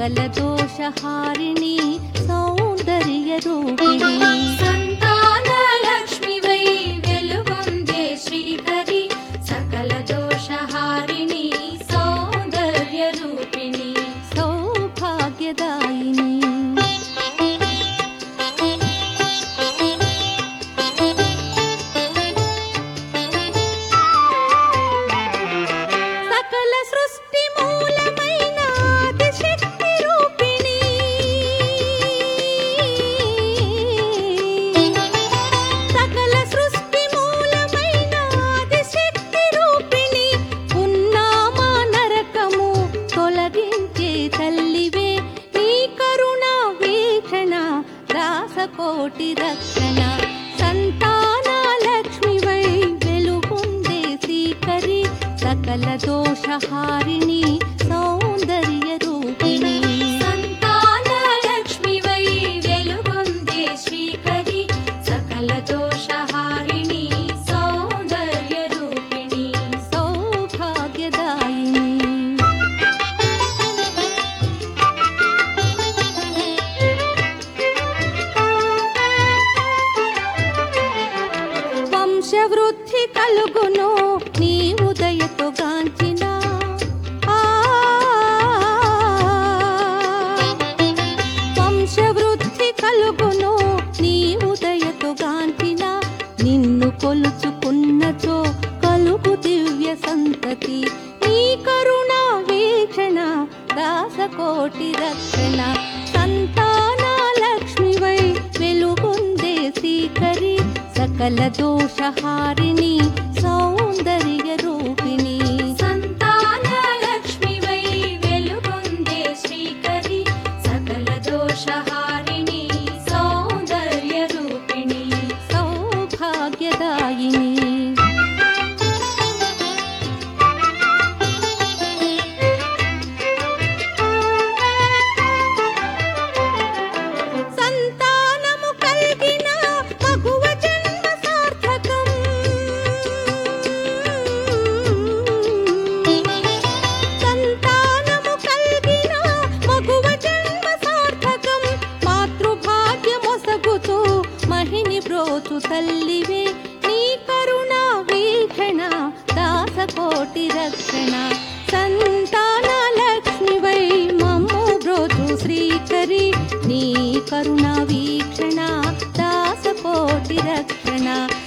सकल दोषहारिणी सौंदर्य रूपिणी संतान लक्ष्मी वै वेलुगुंदे श्रीकरी सकल दोषहारिणी सौंदर्य रूपिणी सौभाग्यदायिनी कोटि रक्षण संतान लक्ष्मी वै वेलुगुंदे श्रीकरी सकल दोषहारिणी सौंदर्य रूपिणी संतान लक्ष्मी वै वेलुगुंदे श्रीकरी सकल दोषहारिणी सौंदर्य रूपिणी सौभाग्यदायिनी వంశవృద్ధి కలుగును నీ ఉదయతో గాంచిన వంశవృద్ధి కలుగును నీ ఉదయతో గాంచిన నిన్ను కొలుచుకున్నచో కలుగు దివ్య సంతతి నీ కరుణ వీక్షణ దాసకోటి రక్షణ సంతాన లక్ష్మి వై వెలుగొందే శ్రీకరి सकल दोषहारिणी सौंदर्य रूपिणी संतान लक्ष्मी वै वेलुगुंदे श्रीकरी सकल दोषहारिणी सौंदर्य रूपिणी सौभाग्यदायिनी బ్రోచు తల్లివే నీ కరుణ వీక్షణ దాసకోటి రక్షణ సంతాన లక్ష్మి వై మమ్ము బ్రోచు శ్రీకరి నీ కరుణ వీక్షణ దాసకోటి రక్షణ